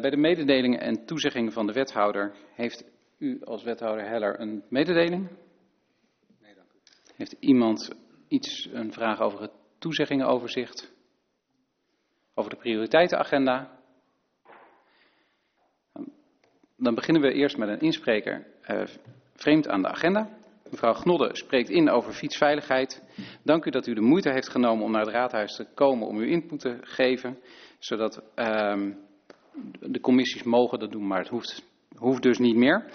Bij de mededelingen en toezeggingen van de wethouder, heeft u als wethouder Heller een mededeling? Nee, dank u. Heeft iemand een vraag over het toezeggingenoverzicht? Over de prioriteitenagenda? Dan beginnen we eerst met een inspreker vreemd aan de agenda. Mevrouw Gnodde spreekt in over fietsveiligheid. Dank u dat u de moeite heeft genomen om naar het raadhuis te komen om uw input te geven. Zodat de commissies mogen dat doen, maar het hoeft dus niet meer.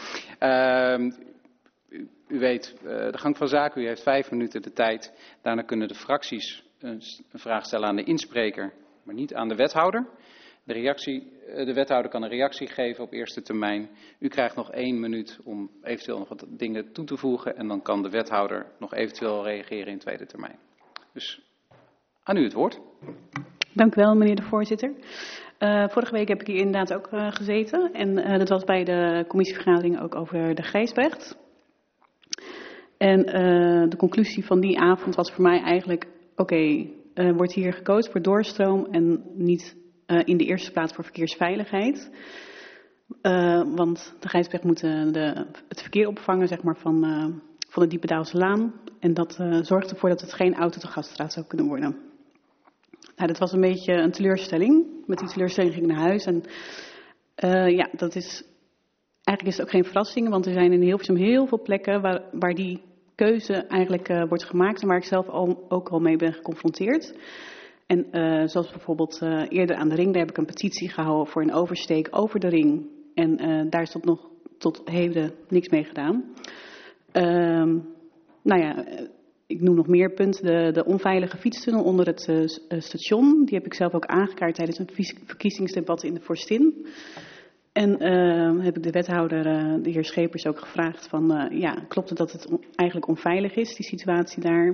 U weet de gang van zaken, u heeft 5 minuten de tijd. Daarna kunnen de fracties een vraag stellen aan de inspreker, maar niet aan de wethouder. De wethouder kan een reactie geven op eerste termijn. U krijgt nog 1 minuut om eventueel nog wat dingen toe te voegen. En dan kan de wethouder nog eventueel reageren in tweede termijn. Dus aan u het woord. Dank u wel, meneer de voorzitter. Vorige week heb ik hier inderdaad ook gezeten. En dat was bij de commissievergadering ook over de Gijsbrecht. En de conclusie van die avond was voor mij eigenlijk... Oké, wordt hier gekozen voor doorstroom en niet... in de eerste plaats voor verkeersveiligheid. Want de Gijsbrecht moet het verkeer opvangen zeg maar, van de Diependaalse Laan. En dat zorgt ervoor dat het geen auto-te-gasstraat zou kunnen worden. Nou, dat was een beetje een teleurstelling. Met die teleurstelling ging ik naar huis. En dat is... Eigenlijk is het ook geen verrassing. Want er zijn in Hilversum heel veel plekken waar die keuze eigenlijk wordt gemaakt. En waar ik zelf ook al mee ben geconfronteerd. En zoals bijvoorbeeld eerder aan de ring, daar heb ik een petitie gehouden voor een oversteek over de ring. En daar is tot heden niks mee gedaan. Ik noem nog meer punten. De onveilige fietstunnel onder het station. Die heb ik zelf ook aangekaart tijdens een verkiezingsdebat in de Vorstin. En heb ik de wethouder, de heer Schepers, ook gevraagd van... klopt het dat het eigenlijk onveilig is, die situatie daar...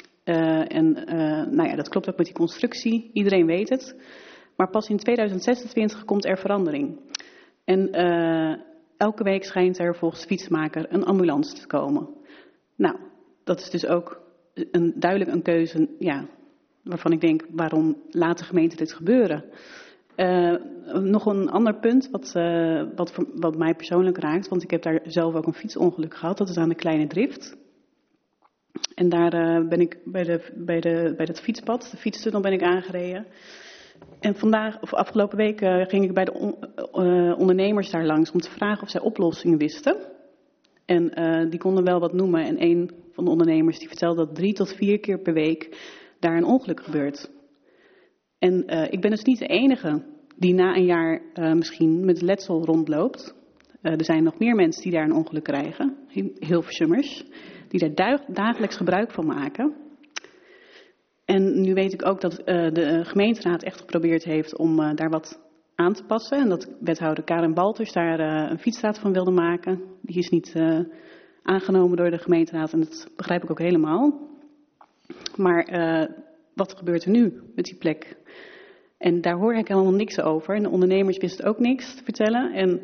dat klopt ook met die constructie. Iedereen weet het. Maar pas in 2026 komt er verandering. En elke week schijnt er volgens de fietsmaker een ambulance te komen. Nou, dat is dus ook duidelijk een keuze waarvan ik denk, waarom laat de gemeente dit gebeuren? Nog een ander punt wat mij persoonlijk raakt, want ik heb daar zelf ook een fietsongeluk gehad. Dat is aan de Kleine Drift. En daar ben ik bij dat fietspad, de fietstunnel, ben ik aangereden. En afgelopen week ging ik bij de ondernemers daar langs om te vragen of zij oplossingen wisten. En die konden wel wat noemen. En een van de ondernemers die vertelde dat 3 tot 4 keer per week daar een ongeluk gebeurt. En ik ben dus niet de enige die na een jaar misschien met letsel rondloopt. Er zijn nog meer mensen die daar een ongeluk krijgen, Hilversummers, die daar dagelijks gebruik van maken. En nu weet ik ook dat de gemeenteraad echt geprobeerd heeft om daar wat aan te passen. En dat wethouder Karen Balters daar een fietsstraat van wilde maken. Die is niet aangenomen door de gemeenteraad en dat begrijp ik ook helemaal. Maar wat gebeurt er nu met die plek? En daar hoor ik helemaal niks over. En de ondernemers wisten ook niks te vertellen. En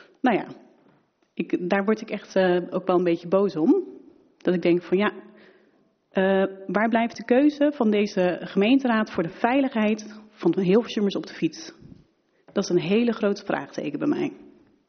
daar word ik echt ook wel een beetje boos om. Dat ik denk van waar blijft de keuze van deze gemeenteraad voor de veiligheid van de Hilversummers op de fiets? Dat is een hele grote vraagteken bij mij.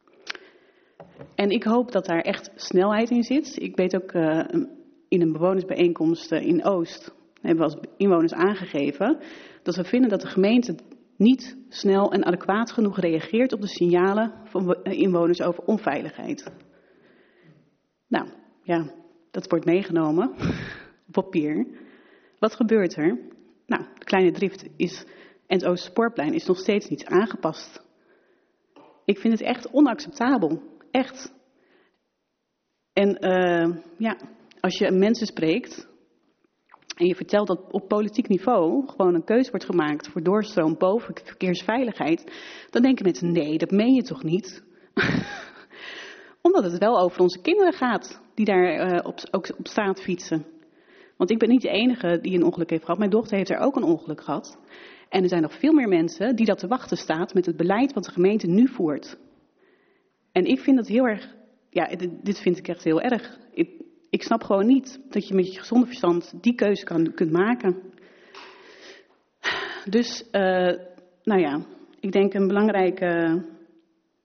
En ik hoop dat daar echt snelheid in zit. Ik weet ook in een bewonersbijeenkomst in Oost hebben we als inwoners aangegeven dat we vinden dat de gemeente niet snel en adequaat genoeg reageert op de signalen van inwoners over onveiligheid. Nou, dat wordt meegenomen op papier. Wat gebeurt er? Nou, de Kleine Drift en het Oosterspoorplein is nog steeds niet aangepast. Ik vind het echt onacceptabel. Echt. En als je mensen spreekt en je vertelt dat op politiek niveau gewoon een keuze wordt gemaakt voor doorstroom boven verkeersveiligheid, dan denken mensen, nee, dat meen je toch niet? Omdat het wel over onze kinderen gaat die daar ook op straat fietsen. Want ik ben niet de enige die een ongeluk heeft gehad. Mijn dochter heeft er ook een ongeluk gehad. En er zijn nog veel meer mensen die dat te wachten staat met het beleid wat de gemeente nu voert. En ik vind dat heel erg, dit vind ik echt heel erg. Ik snap gewoon niet dat je met je gezonde verstand die keuze kunt maken. Dus, ik denk een belangrijke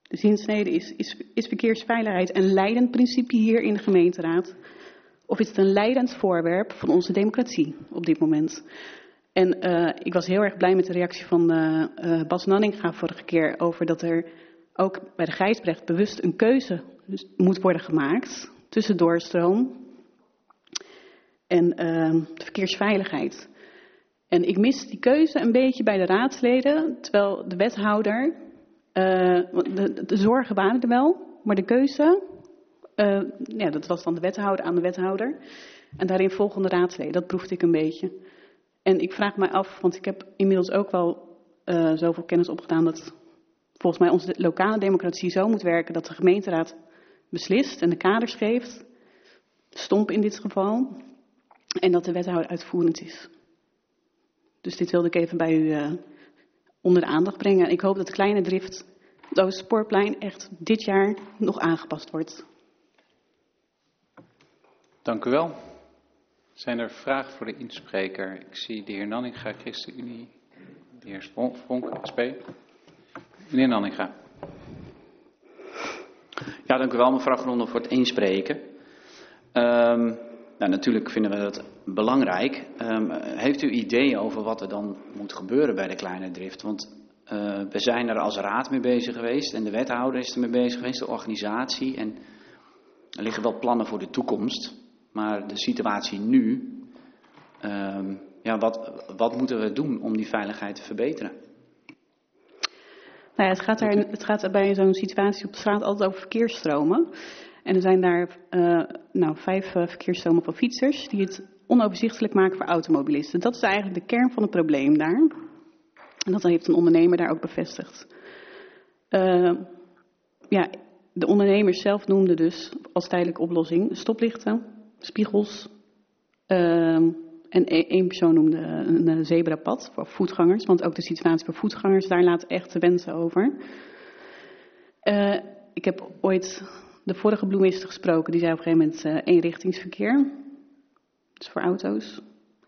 De zinsnede is verkeersveiligheid een leidend principe hier in de gemeenteraad? Of is het een leidend voorwerp van onze democratie op dit moment? En ik was heel erg blij met de reactie van Bas Nanninga vorige keer over dat er ook bij de Gijsbrecht bewust een keuze moet worden gemaakt tussen doorstroom en de verkeersveiligheid. En ik mis die keuze een beetje bij de raadsleden, terwijl de wethouder, de zorgen waren er wel, maar de keuze, dat was dan de wethouder aan de wethouder. En daarin volgende raadsleden, dat proefde ik een beetje. En ik vraag mij af, want ik heb inmiddels ook wel zoveel kennis opgedaan dat volgens mij onze lokale democratie zo moet werken dat de gemeenteraad beslist en de kaders geeft, stomp in dit geval, en dat de wethouder uitvoerend is. Dus dit wilde ik even bij u onder de aandacht brengen. Ik hoop dat de kleine drift, het Oosterspoorplein, echt dit jaar nog aangepast wordt. Dank u wel. Zijn er vragen voor de inspreker? Ik zie de heer Nanninga, ChristenUnie, de heer Vonk, SP. Meneer Nanninga. Ja, dank u wel mevrouw Gronde voor het inspreken. Natuurlijk vinden we dat belangrijk. Heeft u ideeën over wat er dan moet gebeuren bij de kleine drift? Want we zijn er als raad mee bezig geweest en de wethouder is er mee bezig geweest, de organisatie. En er liggen wel plannen voor de toekomst. Maar de situatie nu, wat moeten we doen om die veiligheid te verbeteren? Nou ja, het gaat bij zo'n situatie op de straat altijd over verkeersstromen. En er zijn daar 5 verkeersstromen van fietsers die het onoverzichtelijk maken voor automobilisten. Dat is eigenlijk de kern van het probleem daar. En dat heeft een ondernemer daar ook bevestigd. De ondernemers zelf noemden dus als tijdelijke oplossing stoplichten, spiegels. En één persoon noemde een zebrapad voor voetgangers. Want ook de situatie voor voetgangers, daar laat echt te wensen over. Ik heb ooit de vorige bloemiste gesproken. Die zei op een gegeven moment eenrichtingsverkeer. Dus voor auto's.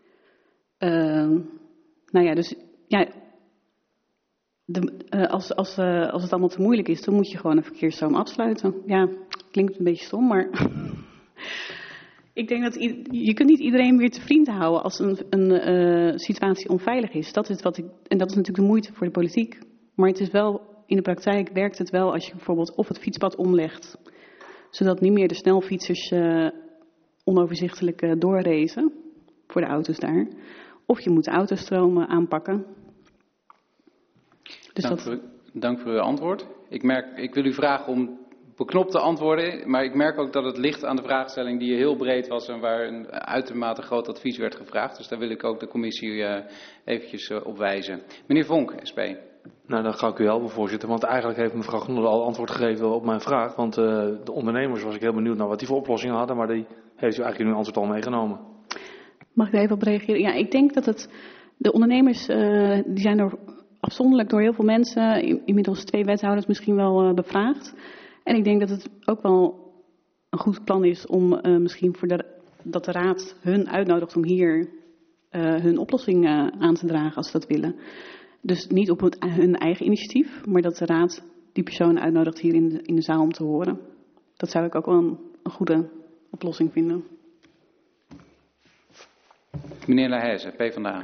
Als het allemaal te moeilijk is, dan moet je gewoon een verkeersstroom afsluiten. Ja, klinkt een beetje stom, maar ik denk dat je kunt niet iedereen weer te vriend houden als een situatie onveilig is. Dat is en dat is natuurlijk de moeite voor de politiek. Maar het is wel, in de praktijk werkt het wel als je bijvoorbeeld of het fietspad omlegt, zodat niet meer de snelfietsers onoverzichtelijk doorracen voor de auto's daar. Of je moet de autostromen aanpakken. Dus dank voor uw antwoord. Ik wil u vragen om beknopte antwoorden, maar ik merk ook dat het ligt aan de vraagstelling die heel breed was en waar een uitermate groot advies werd gevraagd. Dus daar wil ik ook de commissie eventjes op wijzen. Meneer Vonk, SP. Nou, dan dank u wel, voorzitter. Want eigenlijk heeft mevrouw Groenel al antwoord gegeven op mijn vraag. Want de ondernemers was ik heel benieuwd naar wat die voor oplossingen hadden, maar die heeft u eigenlijk in uw antwoord al meegenomen. Mag ik daar even op reageren? Ja, ik denk dat de ondernemers, die zijn door afzonderlijk door heel veel mensen, inmiddels 2 wethouders misschien wel bevraagd. En ik denk dat het ook wel een goed plan is om misschien dat de raad hun uitnodigt om hier hun oplossing aan te dragen als ze dat willen. Dus niet op hun eigen initiatief, maar dat de raad die persoon uitnodigt hier in de zaal om te horen. Dat zou ik ook wel een goede oplossing vinden. Meneer Laheze, PvdA.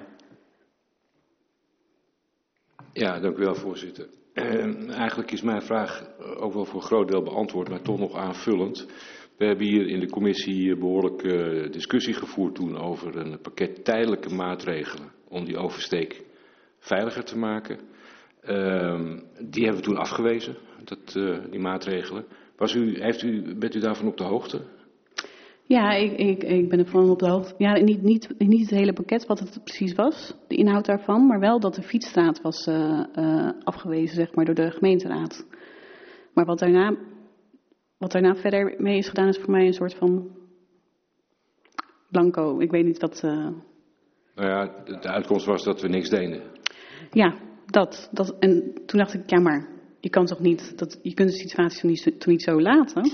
Ja, dank u wel, voorzitter. Eigenlijk is mijn vraag ook wel voor een groot deel beantwoord, maar toch nog aanvullend. We hebben hier in de commissie behoorlijk discussie gevoerd toen over een pakket tijdelijke maatregelen om die oversteek veiliger te maken. Die hebben we toen afgewezen, die maatregelen. Bent u daarvan op de hoogte? Ja, ik ben ervan op de hoogte. Ja, niet het hele pakket wat het precies was, de inhoud daarvan, maar wel dat de fietsstraat was afgewezen, zeg maar, door de gemeenteraad. Maar wat daarna verder mee is gedaan, is voor mij een soort van blanco. Ik weet niet wat. Nou ja, de uitkomst was dat we niks deden. Ja, dat. En toen dacht ik, ja, maar je kan toch niet, je kunt de situatie toch niet zo laten?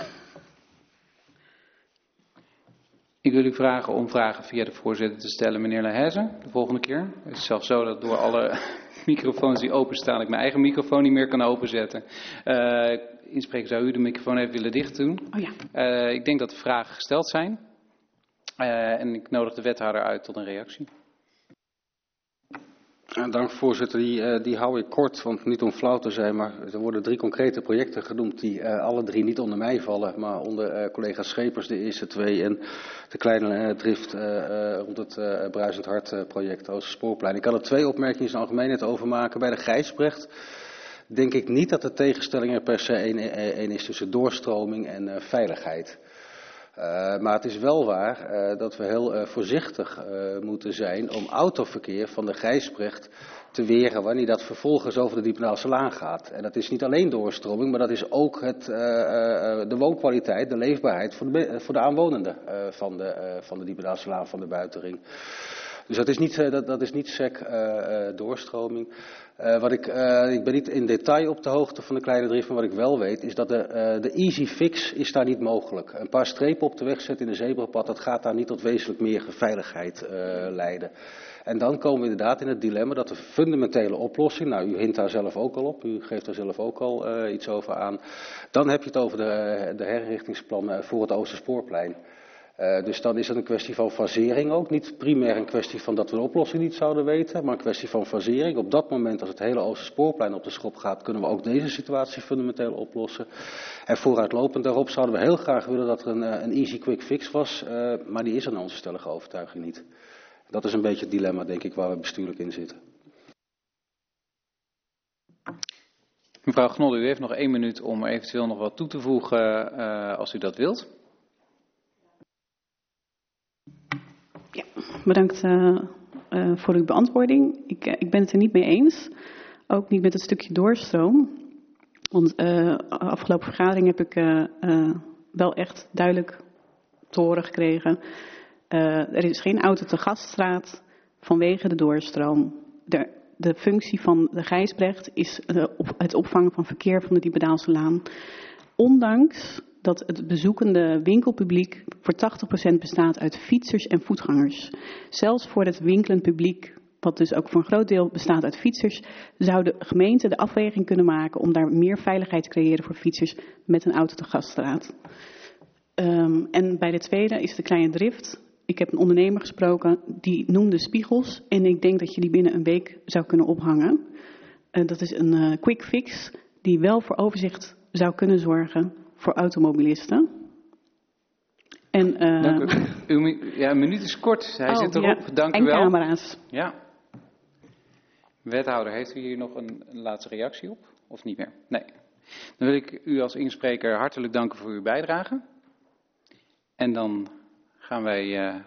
Ik wil u vragen om vragen via de voorzitter te stellen, meneer Laheze, de volgende keer. Het is zelfs zo dat door alle microfoons die openstaan, ik mijn eigen microfoon niet meer kan openzetten. Inspreker, zou u de microfoon even willen dicht doen? Oh ja. Ik denk dat de vragen gesteld zijn. En ik nodig de wethouder uit tot een reactie. Dank voorzitter. Die hou ik kort, want niet om flauw te zijn, maar er worden 3 concrete projecten genoemd die alle 3 niet onder mij vallen, maar onder collega Schepers, de eerste 2 en de kleine drift rond het Bruisend Hart project Oosterspoorplein. Ik kan er 2 opmerkingen in de algemeenheid over maken. Bij de Gijsbrecht denk ik niet dat de tegenstelling er per se één is tussen doorstroming en veiligheid. Maar het is wel waar dat we heel voorzichtig moeten zijn om autoverkeer van de Gijsbrecht te weren wanneer dat vervolgens over de Diependaalselaan gaat. En dat is niet alleen doorstroming, maar dat is ook de woonkwaliteit, de leefbaarheid voor de aanwonenden van de Diependaalselaan, van de Buitenring. Dus dat is niet sec doorstroming. Ik ben niet in detail op de hoogte van de kleine drift, maar wat ik wel weet is dat de easy fix is daar niet mogelijk. Een paar strepen op de weg zetten in een zebrapad, dat gaat daar niet tot wezenlijk meer veiligheid leiden. En dan komen we inderdaad in het dilemma dat de fundamentele oplossing, nou u hint daar zelf ook al op, u geeft daar zelf ook al iets over aan. Dan heb je het over de herrichtingsplannen voor het Oosterspoorplein. Dus dan is het een kwestie van fasering ook. Niet primair een kwestie van dat we de oplossing niet zouden weten, maar een kwestie van fasering. Op dat moment, als het hele Oosterspoorplein op de schop gaat, kunnen we ook deze situatie fundamenteel oplossen. En vooruitlopend daarop zouden we heel graag willen dat er een easy quick fix was, maar die is er naar onze stellige overtuiging niet. Dat is een beetje het dilemma, denk ik, waar we bestuurlijk in zitten. Mevrouw Gnolde, u heeft nog 1 minuut om eventueel nog wat toe te voegen als u dat wilt. Ja, bedankt voor uw beantwoording. Ik ben het er niet mee eens. Ook niet met het stukje doorstroom. Want afgelopen vergadering heb ik wel echt duidelijk te horen gekregen. Er is geen auto te Gaststraat vanwege de doorstroom. De functie van de Gijsbrecht is het opvangen van verkeer van de Diependaalselaan. Ondanks dat het bezoekende winkelpubliek voor 80% bestaat uit fietsers en voetgangers. Zelfs voor het winkelend publiek, wat dus ook voor een groot deel bestaat uit fietsers, zou de gemeente de afweging kunnen maken om daar meer veiligheid te creëren voor fietsers met een auto te Gaststraat. En bij de tweede is de kleine drift. Ik heb een ondernemer gesproken, die noemde spiegels en ik denk dat je die binnen een week zou kunnen ophangen. Dat is een quick fix die wel voor overzicht zou kunnen zorgen voor automobilisten. En, dank u. Een minuut is kort. Hij zit erop. Ja, dank en u wel. Camera's. Ja. Wethouder, heeft u hier nog een laatste reactie op? Of niet meer? Nee. Dan wil ik u als inspreker hartelijk danken voor uw bijdrage. En dan gaan wij